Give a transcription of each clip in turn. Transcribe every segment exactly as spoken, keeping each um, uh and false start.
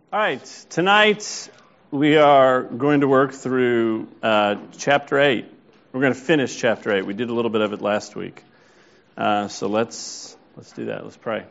All right, tonight we are going to work through uh, chapter eight. We're going to finish chapter eight. We did a little bit of it last week. Uh, so let's let's do that. Let's pray.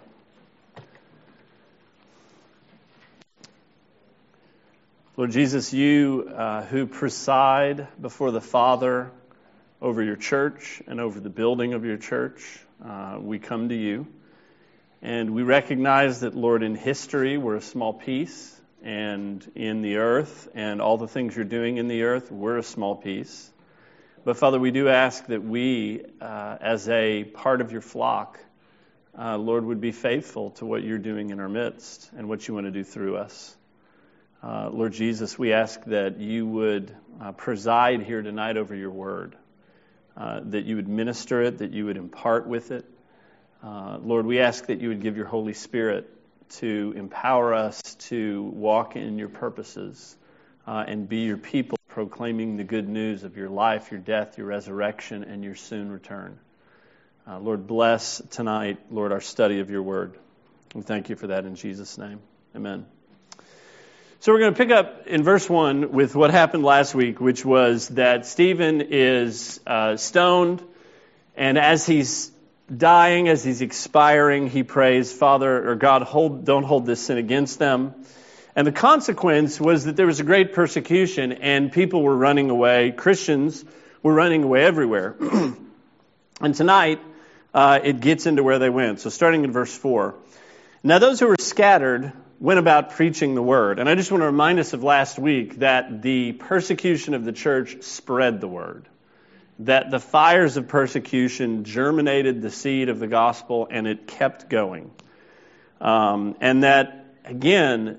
Lord Jesus, you uh, who preside before the Father over your church and over the building of your church, uh, we come to you. And we recognize that, Lord, in history, we're a small piece, and in the earth and all the things you're doing in the earth, we're a small piece. But, Father, we do ask that we, uh, as a part of your flock, uh, Lord, would be faithful to what you're doing in our midst and what you want to do through us. Uh, Lord Jesus, we ask that you would uh, preside here tonight over your word, uh, that you would minister it, that you would impart with it. Uh, Lord, we ask that you would give your Holy Spirit to empower us to walk in your purposes uh, and be your people, proclaiming the good news of your life, your death, your resurrection, and your soon return. Uh, Lord, bless tonight, Lord, our study of your word. We thank you for that in Jesus' name. Amen. So we're going to pick up in verse one with what happened last week, which was that Stephen is uh, stoned, and as he's dying, as he's expiring, he prays, Father, or God, hold, don't hold this sin against them. And the consequence was that there was a great persecution, and people were running away. Christians were running away everywhere. And tonight, uh, it gets into where they went. So starting in verse four. Now those who were scattered went about preaching the word. And I just want to remind us of last week that the persecution of the church spread the word. That the fires of persecution germinated the seed of the gospel, and it kept going. Um, and that, again,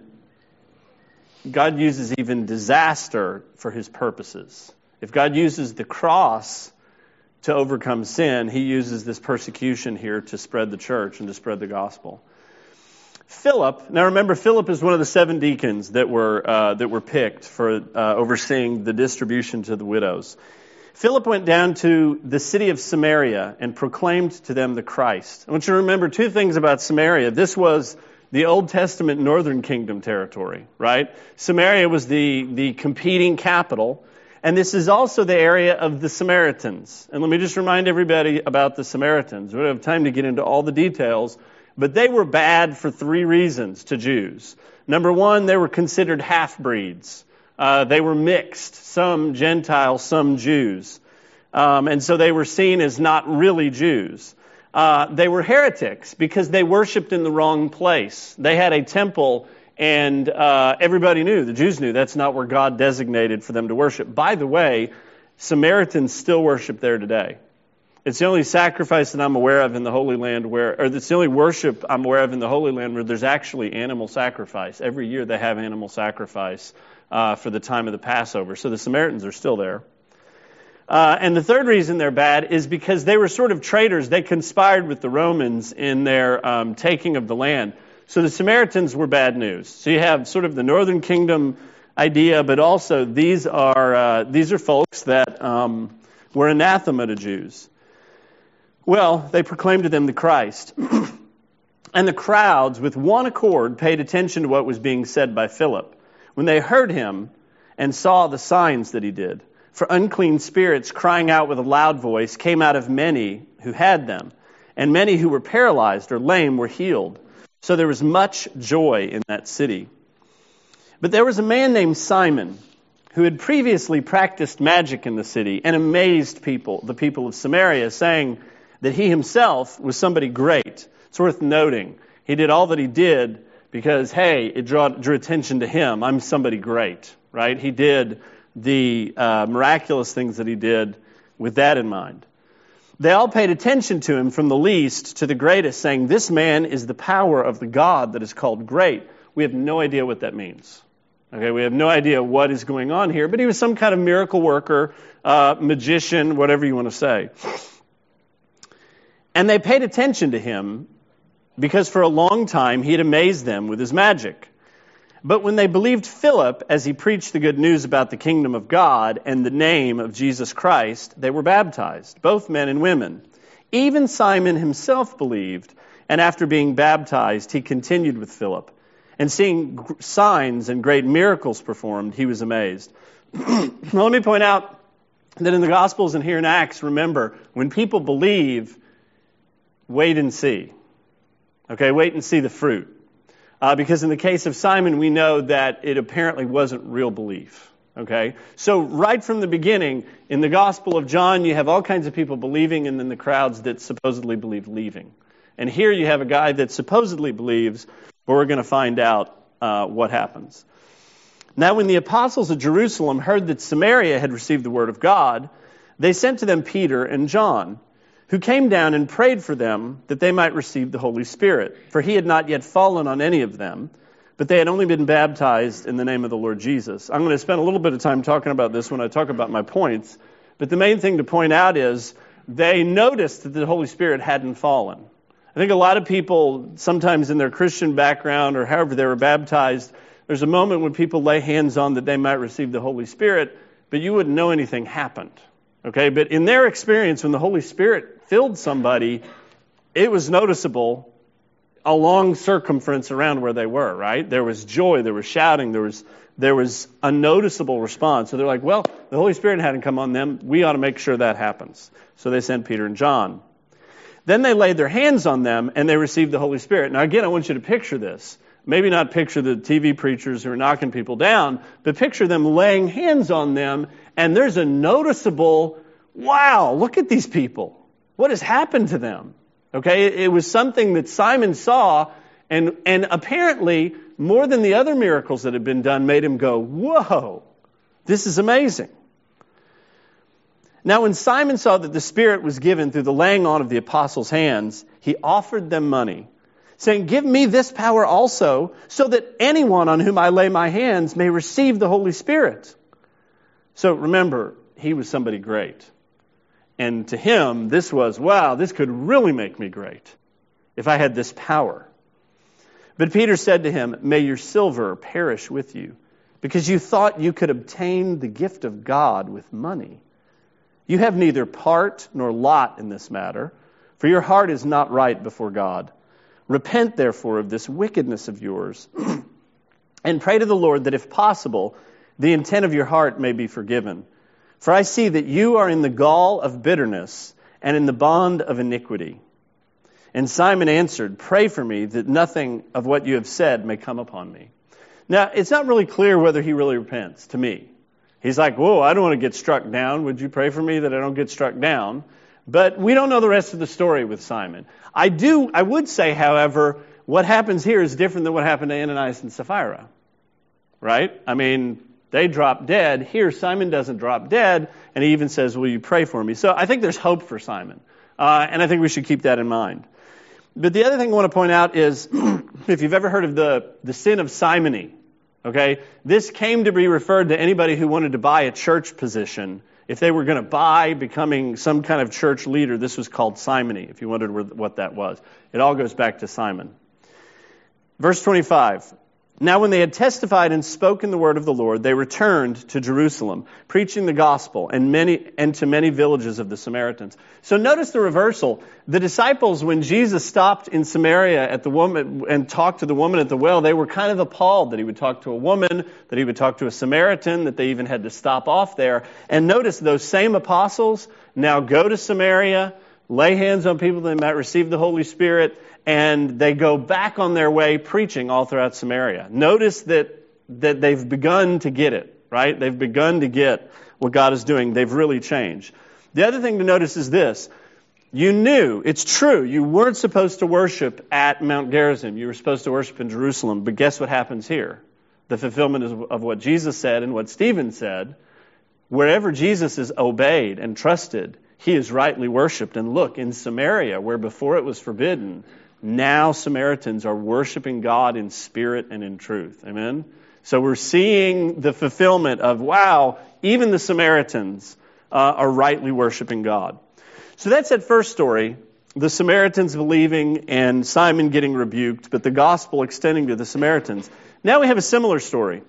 God uses even disaster for his purposes. If God uses the cross to overcome sin, he uses this persecution here to spread the church and to spread the gospel. Philip, now remember, Philip is one of the seven deacons that were uh, that were picked for uh, overseeing the distribution to the widows. Philip went down to the city of Samaria and proclaimed to them the Christ. I want you to remember two things about Samaria. This was the Old Testament Northern Kingdom territory, right? Samaria was the, the competing capital, and this is also the area of the Samaritans. And let me just remind everybody about the Samaritans. We don't have time to get into all the details, but they were bad for three reasons to Jews. Number one, they were considered half-breeds. Uh, they were mixed, some Gentiles, some Jews. Um, and so they were seen as not really Jews. Uh, they were heretics because they worshipped in the wrong place. They had a temple, and uh, everybody knew, the Jews knew, that's not where God designated for them to worship. By the way, Samaritans still worship there today. It's the only sacrifice that I'm aware of in the Holy Land where, or it's the only worship I'm aware of in the Holy Land where there's actually animal sacrifice. Every year they have animal sacrifice Uh, for the time of the Passover. So the Samaritans are still there. Uh, and the third reason they're bad is because they were sort of traitors. They conspired with the Romans in their um, taking of the land. So the Samaritans were bad news. So you have sort of the Northern Kingdom idea, but also these are uh, these are folks that um, were anathema to Jews. Well, they proclaimed to them the Christ. And the crowds, with one accord, paid attention to what was being said by Philip when they heard him and saw the signs that he did. For unclean spirits, crying out with a loud voice, came out of many who had them, and many who were paralyzed or lame were healed. So there was much joy in that city. But there was a man named Simon who had previously practiced magic in the city and amazed people, the people of Samaria, saying that he himself was somebody great. It's worth noting. He did all that he did because, hey, it drew, drew attention to him. I'm somebody great, right? He did the uh, miraculous things that he did with that in mind. They all paid attention to him from the least to the greatest, saying, this man is the power of the God that is called great. We have no idea what that means. Okay, we have no idea what is going on here, but he was some kind of miracle worker, uh, magician, whatever you want to say. And they paid attention to him because for a long time he had amazed them with his magic. But when they believed Philip as he preached the good news about the kingdom of God and the name of Jesus Christ, they were baptized, both men and women. Even Simon himself believed, and after being baptized, he continued with Philip. And seeing signs and great miracles performed, he was amazed. Now, let me point out that in the Gospels and here in Acts, remember, when people believe, wait and see. Okay, wait and see the fruit. Uh, because in the case of Simon, we know that it apparently wasn't real belief. Okay, so right from the beginning, in the Gospel of John, you have all kinds of people believing and then the crowds that supposedly believe leaving. And here you have a guy that supposedly believes, but we're going to find out uh, what happens. Now, when the apostles of Jerusalem heard that Samaria had received the word of God, they sent to them Peter and John, who came down and prayed for them that they might receive the Holy Spirit. For he had not yet fallen on any of them, but they had only been baptized in the name of the Lord Jesus. I'm going to spend a little bit of time talking about this when I talk about my points, but the main thing to point out is they noticed that the Holy Spirit hadn't fallen. I think a lot of people, sometimes in their Christian background or however they were baptized, there's a moment when people lay hands on that they might receive the Holy Spirit, but you wouldn't know anything happened. Okay, but in their experience, when the Holy Spirit filled somebody, it was noticeable a long circumference around where they were, right? There was joy, there was shouting, there was there was a noticeable response. So they're like, well, the Holy Spirit hadn't come on them. We ought to make sure that happens. So they sent Peter and John. Then they laid their hands on them and they received the Holy Spirit. Now again, I want you to picture this. Maybe not picture the T V preachers who are knocking people down, but picture them laying hands on them, and there's a noticeable, wow, look at these people. What has happened to them? Okay, it, it was something that Simon saw, and, and apparently, more than the other miracles that had been done, made him go, whoa, this is amazing. Now, when Simon saw that the Spirit was given through the laying on of the apostles' hands, he offered them money, saying, give me this power also, so that anyone on whom I lay my hands may receive the Holy Spirit. So remember, he was somebody great. And to him, this was, wow, this could really make me great if I had this power. But Peter said to him, may your silver perish with you, because you thought you could obtain the gift of God with money. You have neither part nor lot in this matter, for your heart is not right before God. Repent, therefore, of this wickedness of yours, and pray to the Lord that, if possible, the intent of your heart may be forgiven. For I see that you are in the gall of bitterness and in the bond of iniquity. And Simon answered, pray for me that nothing of what you have said may come upon me. Now, it's not really clear whether he really repents to me. He's like, whoa, I don't want to get struck down. Would you pray for me that I don't get struck down? But we don't know the rest of the story with Simon. I do. I would say, however, what happens here is different than what happened to Ananias and Sapphira. Right? I mean, they drop dead. Here, Simon doesn't drop dead, and he even says, will you pray for me? So I think there's hope for Simon, uh, and I think we should keep that in mind. But the other thing I want to point out is, if you've ever heard of the, the sin of simony, okay, this came to be referred to anybody who wanted to buy a church position. If they were going to buy becoming some kind of church leader, this was called simony, if you wondered what that was. It all goes back to Simon. Verse twenty-five. Now when they had testified and spoken the word of the Lord, they returned to Jerusalem, preaching the gospel and many and to many villages of the Samaritans. So notice the reversal. The disciples, when Jesus stopped in Samaria at the woman and talked to the woman at the well, they were kind of appalled that he would talk to a woman, that he would talk to a Samaritan, that they even had to stop off there. And notice those same apostles now go to Samaria, lay hands on people that they might receive the Holy Spirit, and they go back on their way preaching all throughout Samaria. Notice that that they've begun to get it, right? They've begun to get what God is doing. They've really changed. The other thing to notice is this. You knew, it's true, you weren't supposed to worship at Mount Gerizim. You were supposed to worship in Jerusalem. But guess what happens here? The fulfillment of, of what Jesus said and what Stephen said. Wherever Jesus is obeyed and trusted, he is rightly worshipped. And look, in Samaria, where before it was forbidden, now Samaritans are worshiping God in spirit and in truth. Amen? So we're seeing the fulfillment of, wow, even the Samaritans uh, are rightly worshiping God. So that's that first story, the Samaritans believing and Simon getting rebuked, but the gospel extending to the Samaritans. Now we have a similar story,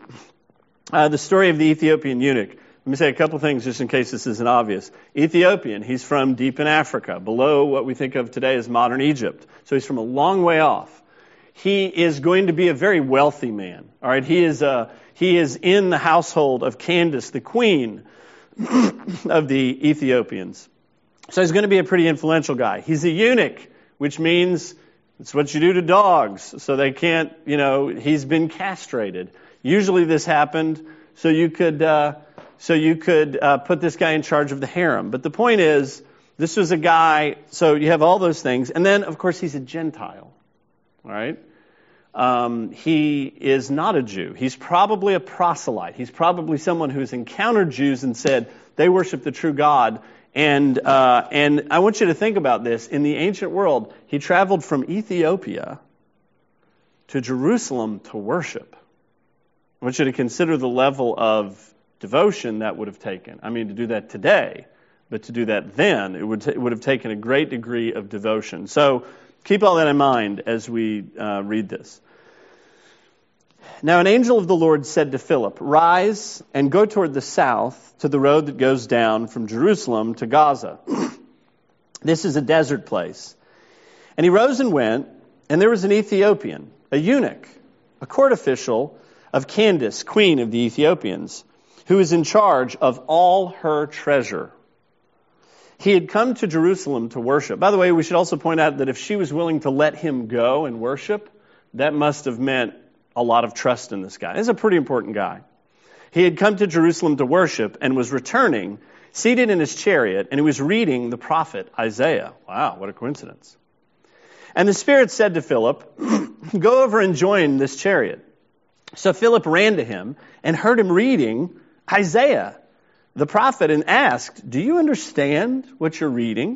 uh, the story of the Ethiopian eunuch. Let me say a couple things just in case this isn't obvious. Ethiopian, he's from deep in Africa, below what we think of today as modern Egypt. So he's from a long way off. he is going to be a very wealthy man. All right, he is uh, he is in the household of Candace, the queen of the Ethiopians. So he's going to be a pretty influential guy. He's a eunuch, which means it's what you do to dogs, so they can't, you know, he's been castrated. Usually this happened so you could uh, so you could uh, put this guy in charge of the harem. But the point is, this was a guy, so you have all those things. And then, of course, he's a Gentile, all right? Um, he is not a Jew. He's probably a proselyte. He's probably someone who's encountered Jews and said they worship the true God. And uh, and I want you to think about this. In the ancient world, he traveled from Ethiopia to Jerusalem to worship. I want you to consider the level of devotion that would have taken. I mean, to do that today, but to do that then, it would t- it would have taken a great degree of devotion. So keep all that in mind as we uh, read this. Now an angel of the Lord said to Philip, "Rise and go toward the south to the road that goes down from Jerusalem to Gaza. This is a desert place." And he rose and went, and there was an Ethiopian, a eunuch, a court official of Candace, queen of the Ethiopians, who was in charge of all her treasure. He had come to Jerusalem to worship. By the way, we should also point out that if she was willing to let him go and worship, that must have meant a lot of trust in this guy. He's a pretty important guy. He had come to Jerusalem to worship and was returning, seated in his chariot, and he was reading the prophet Isaiah. Wow, what a coincidence. And the Spirit said to Philip, "Go over and join this chariot." So Philip ran to him and heard him reading Isaiah, the prophet, and asked, "Do you understand what you're reading?"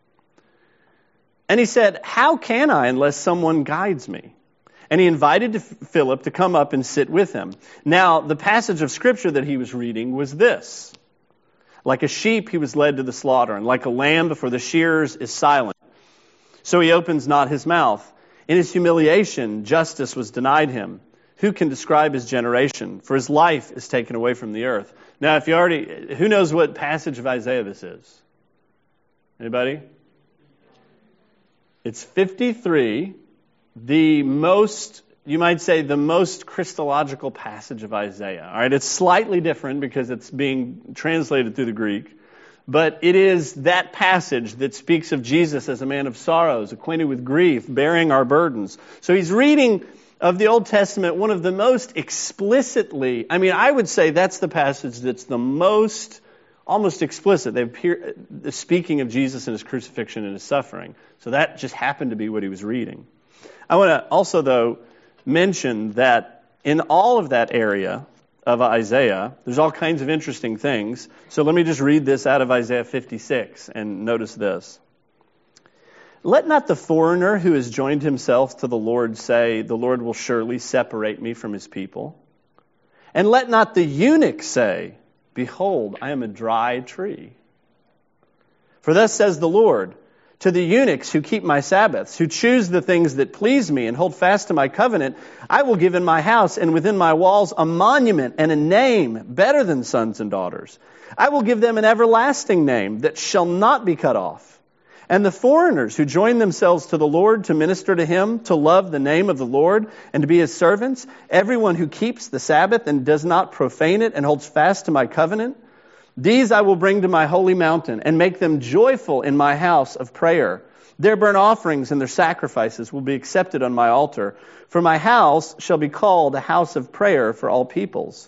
And he said, "How can I unless someone guides me?" And he invited Philip to come up and sit with him. Now, the passage of Scripture that he was reading was this: "Like a sheep he was led to the slaughter, and like a lamb before the shearers is silent. So he opens not his mouth. In his humiliation, justice was denied him. Who can describe his generation? For his life is taken away from the earth." Now, if you already, who knows what passage of Isaiah this is? Anybody? It's fifty-three, the most, you might say, the most Christological passage of Isaiah. All right, it's slightly different because it's being translated through the Greek, but it is that passage that speaks of Jesus as a man of sorrows, acquainted with grief, bearing our burdens. So he's reading of the Old Testament, one of the most explicitly, I mean, I would say that's the passage that's the most, almost explicit. They appear speaking of Jesus and his crucifixion and his suffering. So that just happened to be what he was reading. I want to also, though, mention that in all of that area of Isaiah, there's all kinds of interesting things. So let me just read this out of Isaiah fifty-six, and notice this. "Let not the foreigner who has joined himself to the Lord say, 'The Lord will surely separate me from his people.' And let not the eunuch say, 'Behold, I am a dry tree.' For thus says the Lord, to the eunuchs who keep my Sabbaths, who choose the things that please me and hold fast to my covenant, I will give in my house and within my walls a monument and a name better than sons and daughters. I will give them an everlasting name that shall not be cut off. And the foreigners who join themselves to the Lord to minister to him, to love the name of the Lord, and to be his servants, everyone who keeps the Sabbath and does not profane it and holds fast to my covenant, these I will bring to my holy mountain and make them joyful in my house of prayer. Their burnt offerings and their sacrifices will be accepted on my altar. For my house shall be called a house of prayer for all peoples."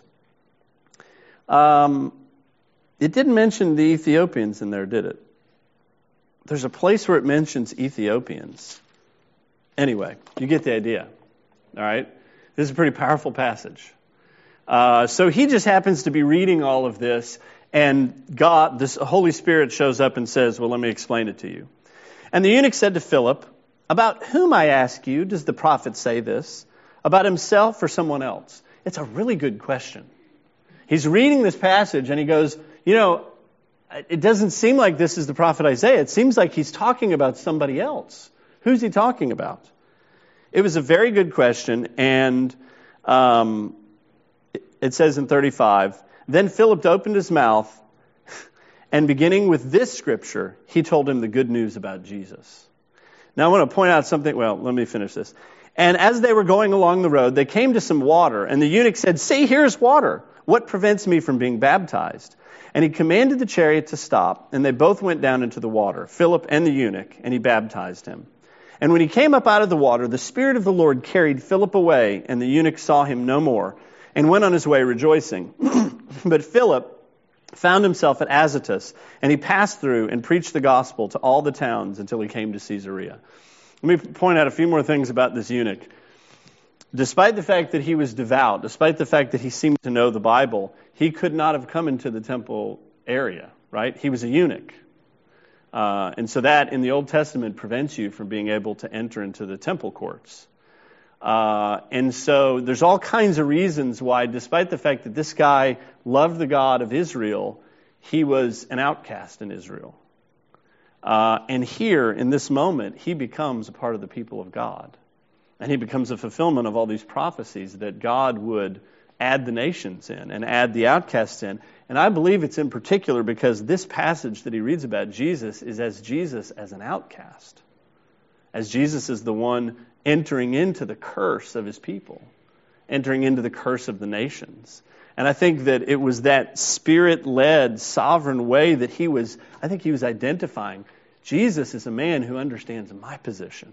Um, it didn't mention the Ethiopians in there, did it? There's a place where it mentions Ethiopians. Anyway, you get the idea. All right? This is a pretty powerful passage. Uh, so he just happens to be reading all of this, and God, this Holy Spirit shows up and says, "Well, let me explain it to you." And the eunuch said to Philip, "About whom, I ask you, does the prophet say this? About himself or someone else?" It's a really good question. He's reading this passage and he goes, you know, it doesn't seem like this is the prophet Isaiah. It seems like he's talking about somebody else. Who's he talking about? It was a very good question, and um, it says in thirty-five, "Then Philip opened his mouth, and beginning with this scripture, he told him the good news about Jesus." Now I want to point out something. Well, let me finish this. And as they were going along the road, they came to some water, and the eunuch said, "See, here's water. What prevents me from being baptized?" And he commanded the chariot to stop, and they both went down into the water, Philip and the eunuch, and he baptized him. And when he came up out of the water, the Spirit of the Lord carried Philip away, and the eunuch saw him no more, and went on his way rejoicing. But Philip found himself at Azotus, and he passed through and preached the gospel to all the towns until he came to Caesarea. Let me point out a few more things about this eunuch. Despite the fact that he was devout, despite the fact that he seemed to know the Bible, he could not have come into the temple area, right? He was a eunuch. Uh, and so that, in the Old Testament, prevents you from being able to enter into the temple courts. Uh, and so there's all kinds of reasons why, despite the fact that this guy loved the God of Israel, he was an outcast in Israel. Uh, and here, in this moment, he becomes a part of the people of God. And he becomes a fulfillment of all these prophecies that God would add the nations in and add the outcasts in. And I believe it's in particular because this passage that he reads about Jesus is as Jesus as an outcast. As Jesus is the one entering into the curse of his people, entering into the curse of the nations. And I think that it was that Spirit-led, sovereign way that he was, I think he was identifying, Jesus is a man who understands my position.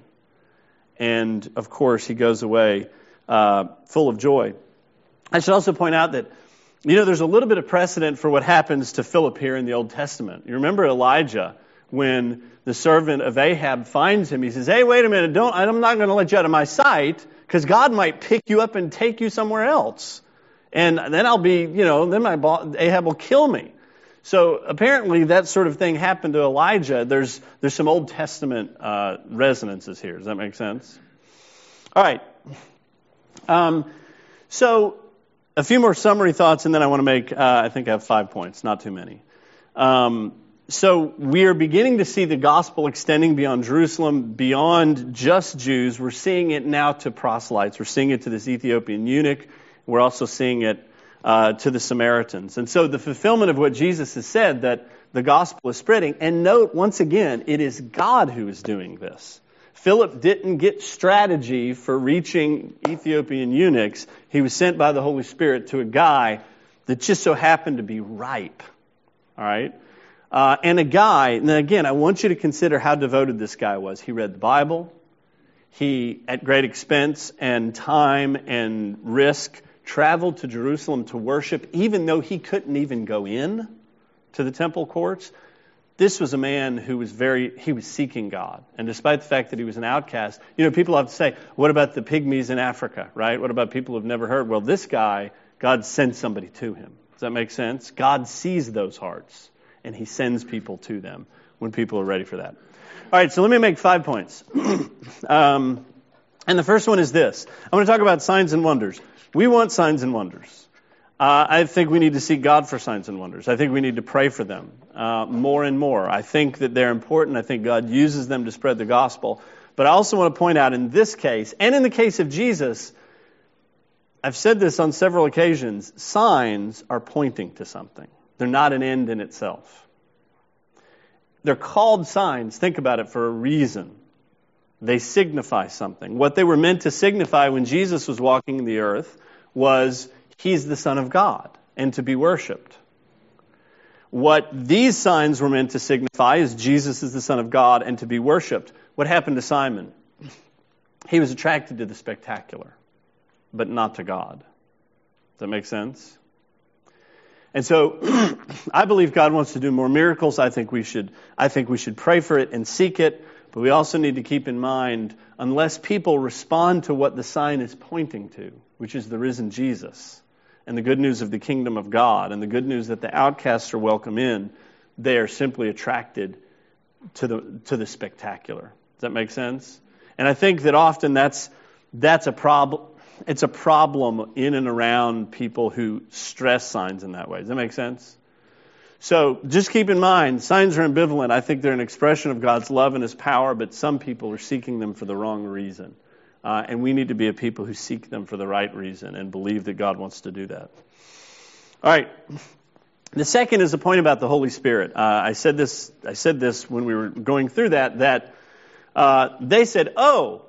And, of course, he goes away uh, full of joy. I should also point out that, you know, there's a little bit of precedent for what happens to Philip here in the Old Testament. You remember Elijah, when the servant of Ahab finds him, he says, "Hey, wait a minute, don't, I'm not going to let you out of my sight, because God might pick you up and take you somewhere else. And then I'll be, you know, then my boss, Ahab will kill me." So apparently that sort of thing happened to Elijah. There's there's some Old Testament uh, resonances here. Does that make sense? All right. Um, so a few more summary thoughts, and then I want to make, uh, I think I have five points, not too many. Um, so we are beginning to see the gospel extending beyond Jerusalem, beyond just Jews. We're seeing it now to proselytes. We're seeing it to this Ethiopian eunuch. We're also seeing it Uh, to the Samaritans. And so the fulfillment of what Jesus has said, that the gospel is spreading. And note, once again, it is God who is doing this. Philip didn't get strategy for reaching Ethiopian eunuchs. He was sent by the Holy Spirit to a guy that just so happened to be ripe. All right? Uh, and a guy, and again, I want you to consider how devoted this guy was. He read the Bible. He, at great expense and time and risk, traveled to Jerusalem to worship, even though he couldn't even go in to the temple courts. This was a man who was very, he was seeking God. And despite the fact that he was an outcast, you know, people have to say, what about the pygmies in Africa, right? What about people who've never heard? Well, this guy, God sent somebody to him. Does that make sense? God sees those hearts, and he sends people to them when people are ready for that. All right, so let me make five points. um, and the first one is this. I want to talk about signs and wonders. We want signs and wonders. Uh, I think we need to seek God for signs and wonders. I think we need to pray for them uh, more and more. I think that they're important. I think God uses them to spread the gospel. But I also want to point out in this case, and in the case of Jesus, I've said this on several occasions, signs are pointing to something. They're not an end in itself. They're called signs. Think about it, for a reason. They signify something. What they were meant to signify when Jesus was walking the earth was he's the Son of God and to be worshipped. What these signs were meant to signify is Jesus is the Son of God and to be worshipped. What happened to Simon? He was attracted to the spectacular, but not to God. Does that make sense? And so I believe God wants to do more miracles. I think we should I think we should pray for it and seek it. But we also need to keep in mind, unless people respond to what the sign is pointing to, which is the risen Jesus, and the good news of the kingdom of God, and the good news that the outcasts are welcome in, they are simply attracted to the to the spectacular. Does that make sense? And I think that often that's that's a problem. It's a problem in and around people who stress signs in that way. Does that make sense? So just keep in mind, signs are ambivalent. I think they're an expression of God's love and his power, but some people are seeking them for the wrong reason. Uh, and we need to be a people who seek them for the right reason and believe that God wants to do that. All right. The second is a point about the Holy Spirit. Uh, I said this I said this when we were going through that, that uh, they said, oh,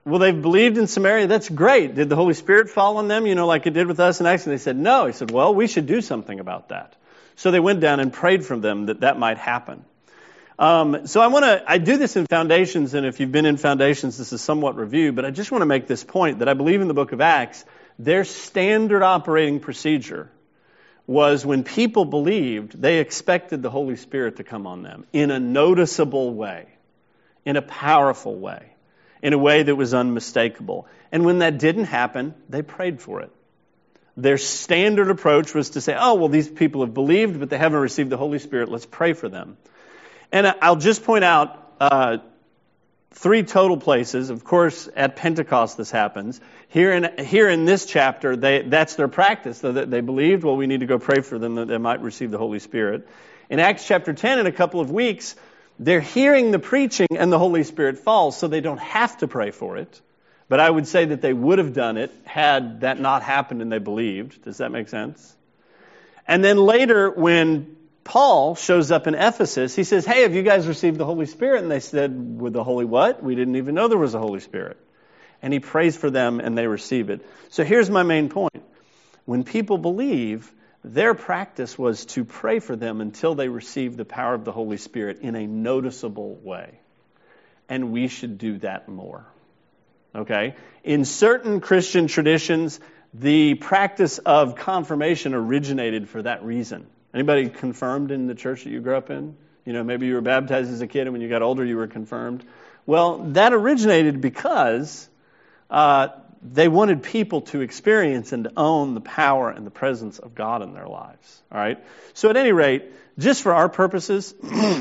well, they've believed in Samaria. That's great. Did the Holy Spirit fall on them, you know, like it did with us in Acts? And they said, no. He said, well, we should do something about that. So they went down and prayed for them that that might happen. Um, so I want to, I do this in Foundations, and if you've been in Foundations, this is somewhat review, but I just want to make this point that I believe in the book of Acts, their standard operating procedure was when people believed, they expected the Holy Spirit to come on them in a noticeable way, in a powerful way, in a way that was unmistakable. And when that didn't happen, they prayed for it. Their standard approach was to say, oh, well, these people have believed, but they haven't received the Holy Spirit. Let's pray for them. And I'll just point out uh, three total places. Of course, at Pentecost this happens. Here in here in this chapter, they that's their practice. So that they believed, well, we need to go pray for them that they might receive the Holy Spirit. In Acts chapter ten, in a couple of weeks, they're hearing the preaching and the Holy Spirit falls, so they don't have to pray for it. But I would say that they would have done it had that not happened and they believed. Does that make sense? And then later, when Paul shows up in Ephesus, he says, hey, have you guys received the Holy Spirit? And they said, with the Holy what? We didn't even know there was a Holy Spirit. And he prays for them and they receive it. So here's my main point. When people believe, their practice was to pray for them until they receive the power of the Holy Spirit in a noticeable way. And we should do that more. Okay? In certain Christian traditions, the practice of confirmation originated for that reason. Anybody confirmed in the church that you grew up in? You know, maybe you were baptized as a kid and when you got older you were confirmed. Well, that originated because uh, they wanted people to experience and to own the power and the presence of God in their lives. All right? So at any rate, just for our purposes,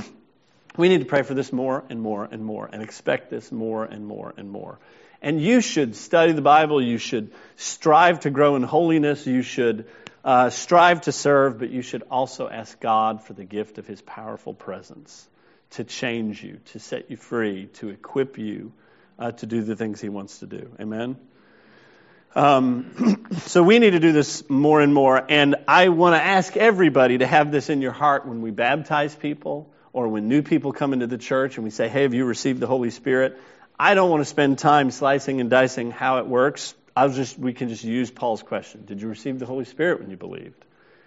we need to pray for this more and more and more and expect this more and more and more. And you should study the Bible. You should strive to grow in holiness. You should Uh, strive to serve, but you should also ask God for the gift of His powerful presence to change you, to set you free, to equip you uh, to do the things He wants to do. Amen? Um, so we need to do this more and more, and I want to ask everybody to have this in your heart when we baptize people or when new people come into the church and we say, hey, have you received the Holy Spirit? I don't want to spend time slicing and dicing how it works. I'll just, we can just use Paul's question. Did you receive the Holy Spirit when you believed?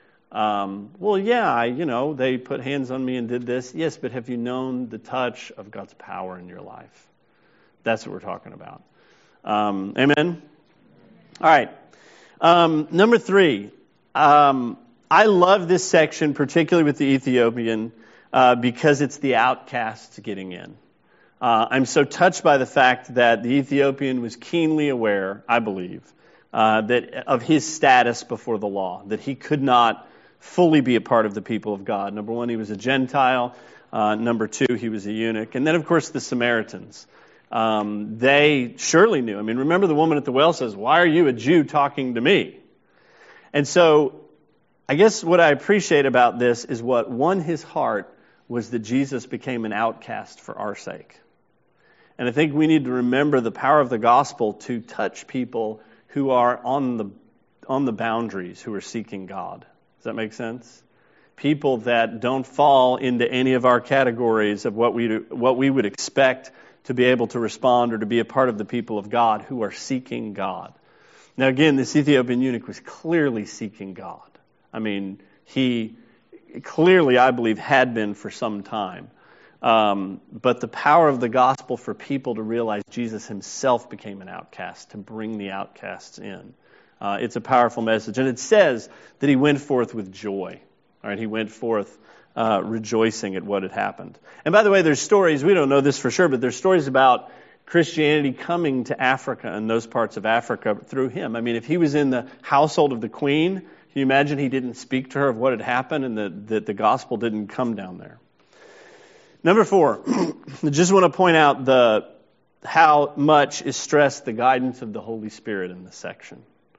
Um, well, yeah, I, you know, they put hands on me and did this. Yes, but have you known the touch of God's power in your life? That's what we're talking about. Um, amen? All right. Um, number three. Um, I love this section, particularly with the Ethiopian, uh, because it's the outcasts getting in. Uh, I'm so touched by the fact that the Ethiopian was keenly aware, I believe, uh, that of his status before the law, that he could not fully be a part of the people of God. Number one, he was a Gentile. Uh, number two, he was a eunuch. And then, of course, the Samaritans. Um, they surely knew. I mean, remember the woman at the well says, why are you a Jew talking to me? And so I guess what I appreciate about this is what won his heart was that Jesus became an outcast for our sake. And I think we need to remember the power of the gospel to touch people who are on the on the boundaries, who are seeking God. Does that make sense? People that don't fall into any of our categories of what we do, what we would expect to be able to respond or to be a part of the people of God who are seeking God. Now again, this Ethiopian eunuch was clearly seeking God. I mean, he clearly, I believe, had been for some time. Um, but the power of the gospel for people to realize Jesus himself became an outcast, to bring the outcasts in. Uh, it's a powerful message. And it says that he went forth with joy. All right, he went forth uh, rejoicing at what had happened. And by the way, there's stories, we don't know this for sure, but there's stories about Christianity coming to Africa and those parts of Africa through him. I mean, if he was in the household of the queen, can you imagine he didn't speak to her of what had happened and that, that the gospel didn't come down there? Number four, I just want to point out the how much is stressed the guidance of the Holy Spirit in this section.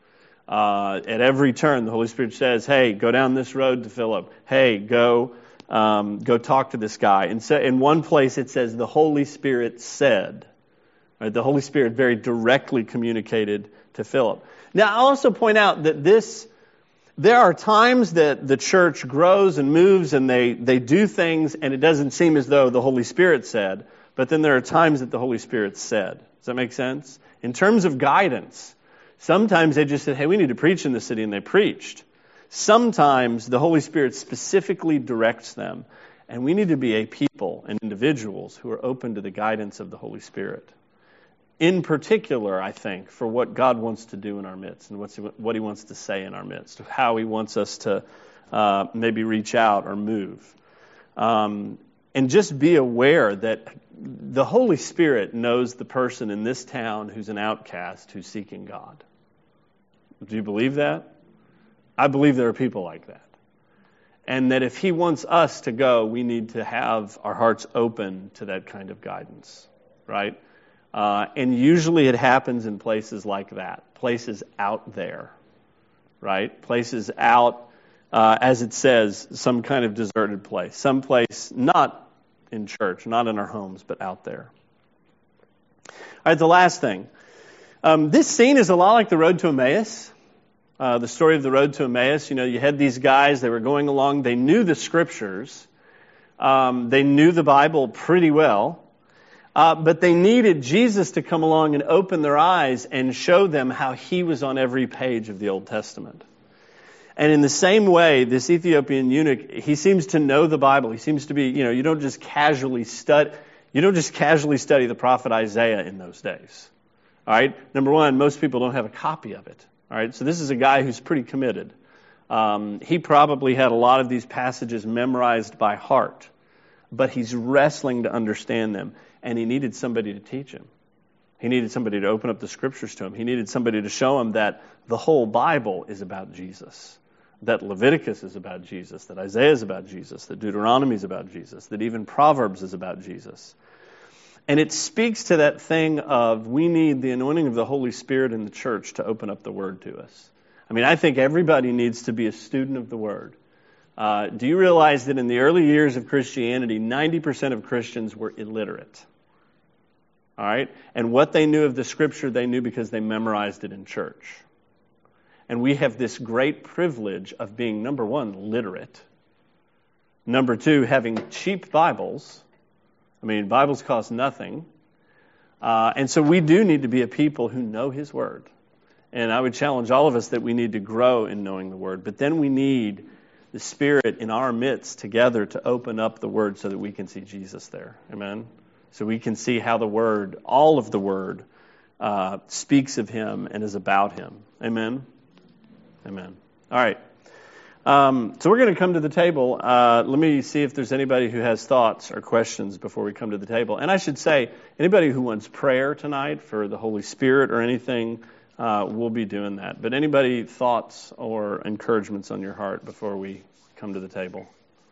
Uh, at every turn, the Holy Spirit says, hey, go down this road to Philip. Hey, go um, go talk to this guy. And so in one place it says the Holy Spirit said. Right? The Holy Spirit very directly communicated to Philip. Now, I'll also point out that this... There are times that the church grows and moves and they, they do things and it doesn't seem as though the Holy Spirit said, but then there are times that the Holy Spirit said. Does that make sense? In terms of guidance, sometimes they just said, hey, we need to preach in the city, and they preached. Sometimes the Holy Spirit specifically directs them, and we need to be a people and individuals who are open to the guidance of the Holy Spirit. In particular, I think, for what God wants to do in our midst and what's, what He wants to say in our midst, how He wants us to uh, maybe reach out or move. Um, and just be aware that the Holy Spirit knows the person in this town who's an outcast who's seeking God. Do you believe that? I believe there are people like that. And that if He wants us to go, we need to have our hearts open to that kind of guidance, right? Uh, and usually it happens in places like that, places out there, right? Places out, uh, as it says, some kind of deserted place, some place not in church, not in our homes, but out there. All right, the last thing. Um, this scene is a lot like the road to Emmaus. Uh, the story of the road to Emmaus. You know, you had these guys, they were going along, they knew the scriptures, um, they knew the Bible pretty well, uh, but they needed Jesus to come along and open their eyes and show them how He was on every page of the Old Testament. And in the same way, this Ethiopian eunuch, he seems to know the Bible. He seems to be, you know, you don't just casually study, you don't just casually study the prophet Isaiah in those days. All right? Number one, most people don't have a copy of it. All right, so this is a guy who's pretty committed. Um, he probably had a lot of these passages memorized by heart, but he's wrestling to understand them, and he needed somebody to teach him. He needed somebody to open up the scriptures to him. He needed somebody to show him that the whole Bible is about Jesus, that Leviticus is about Jesus, that Isaiah is about Jesus, that Deuteronomy is about Jesus, that even Proverbs is about Jesus. And it speaks to that thing of we need the anointing of the Holy Spirit in the church to open up the Word to us. I mean, I think everybody needs to be a student of the Word. Uh, do you realize that in the early years of Christianity, ninety percent of Christians were illiterate? All right? And what they knew of the Scripture, they knew because they memorized it in church. And we have this great privilege of being, number one, literate. Number two, having cheap Bibles. I mean, Bibles cost nothing. Uh, and so we do need to be a people who know His Word. And I would challenge all of us that we need to grow in knowing the Word. But then we need the Spirit in our midst together to open up the Word so that we can see Jesus there. Amen? So we can see how the Word, all of the Word, uh, speaks of Him and is about Him. Amen? Amen. All right. Um, so we're going to come to the table. Uh, let me see if there's anybody who has thoughts or questions before we come to the table. And I should say, anybody who wants prayer tonight for the Holy Spirit or anything, uh, we'll be doing that. But anybody thoughts or encouragements on your heart before we come to the table?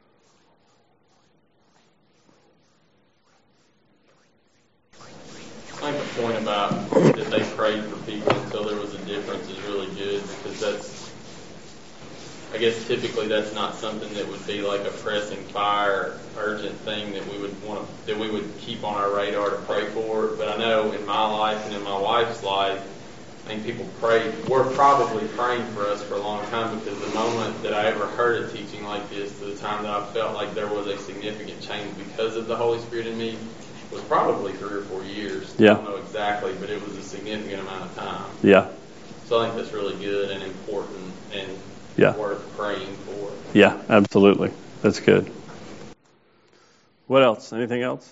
I think the point about that they prayed for people until there was a difference is really good, because that's, I guess typically that's not something that would be like a pressing fire, urgent thing that we would want to, that we would keep on our radar to pray for. But I know in my life and in my wife's life, I think people pray, were probably praying for us for a long time, because the moment that I ever heard a teaching like this to the time that I felt like there was a significant change because of the Holy Spirit in me was probably three or four years. Yeah. I don't know exactly, but it was a significant amount of time. Yeah. So I think that's really good and important and yeah. worth praying for. Yeah, absolutely. That's good. What else? Anything else?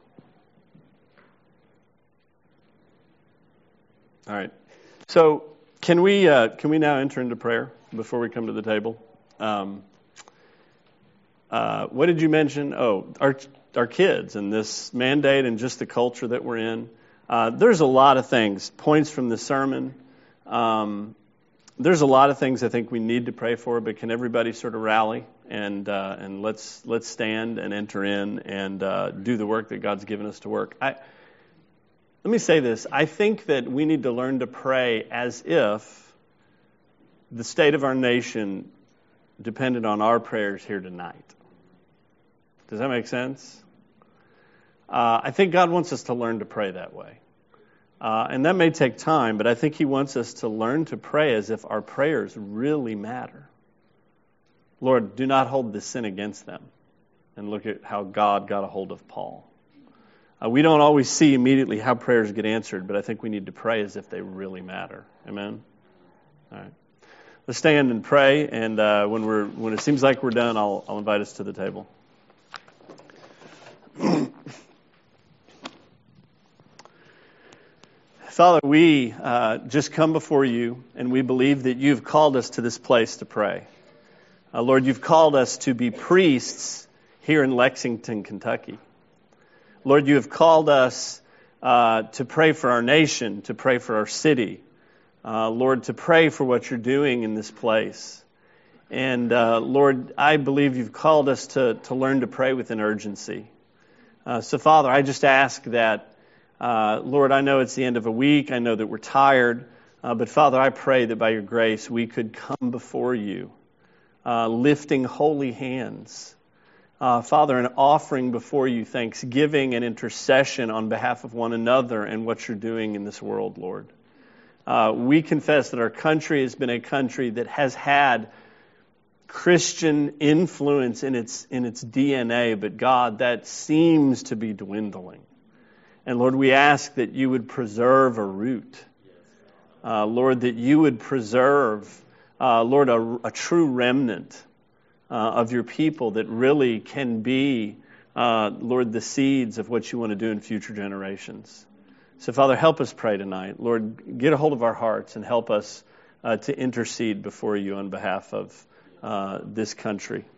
All right. So can we uh, can we now enter into prayer before we come to the table? Um, uh, what did you mention? Oh, our our kids and this mandate and just the culture that we're in. Uh, there's a lot of things, points from the sermon. Um, there's a lot of things I think we need to pray for, but can everybody sort of rally and uh, and let's let's stand and enter in and uh, do the work that God's given us to work. I, let me say this. I think that we need to learn to pray as if the state of our nation depended on our prayers here tonight. Does that make sense? Uh, I think God wants us to learn to pray that way. Uh, and that may take time, but I think He wants us to learn to pray as if our prayers really matter. Lord, do not hold this sin against them. And look at how God got a hold of Paul. Uh, we don't always see immediately how prayers get answered, but I think we need to pray as if they really matter. Amen? All right. Let's stand and pray, and uh, when we're when it seems like we're done, I'll, I'll invite us to the table. Father, we uh, just come before you, and we believe that you've called us to this place to pray. Uh, Lord, you've called us to be priests here in Lexington, Kentucky. Lord, you have called us uh, to pray for our nation, to pray for our city. Uh, Lord, to pray for what you're doing in this place. And uh, Lord, I believe you've called us to, to learn to pray with an urgency. Uh, so, Father, I just ask that, uh, Lord, I know it's the end of a week. I know that we're tired. Uh, but, Father, I pray that by your grace we could come before you, uh, lifting holy hands. Uh, Father, an offering before you, thanksgiving and intercession on behalf of one another and what you're doing in this world, Lord. Uh, we confess that our country has been a country that has had Christian influence in its in its D N A, but God, that seems to be dwindling. And Lord, we ask that you would preserve a root. Uh, Lord, that you would preserve, uh, Lord, a, a true remnant uh, of your people that really can be, uh, Lord, the seeds of what you want to do in future generations. So, Father, help us pray tonight. Lord, get a hold of our hearts and help us uh, to intercede before you on behalf of uh, this country.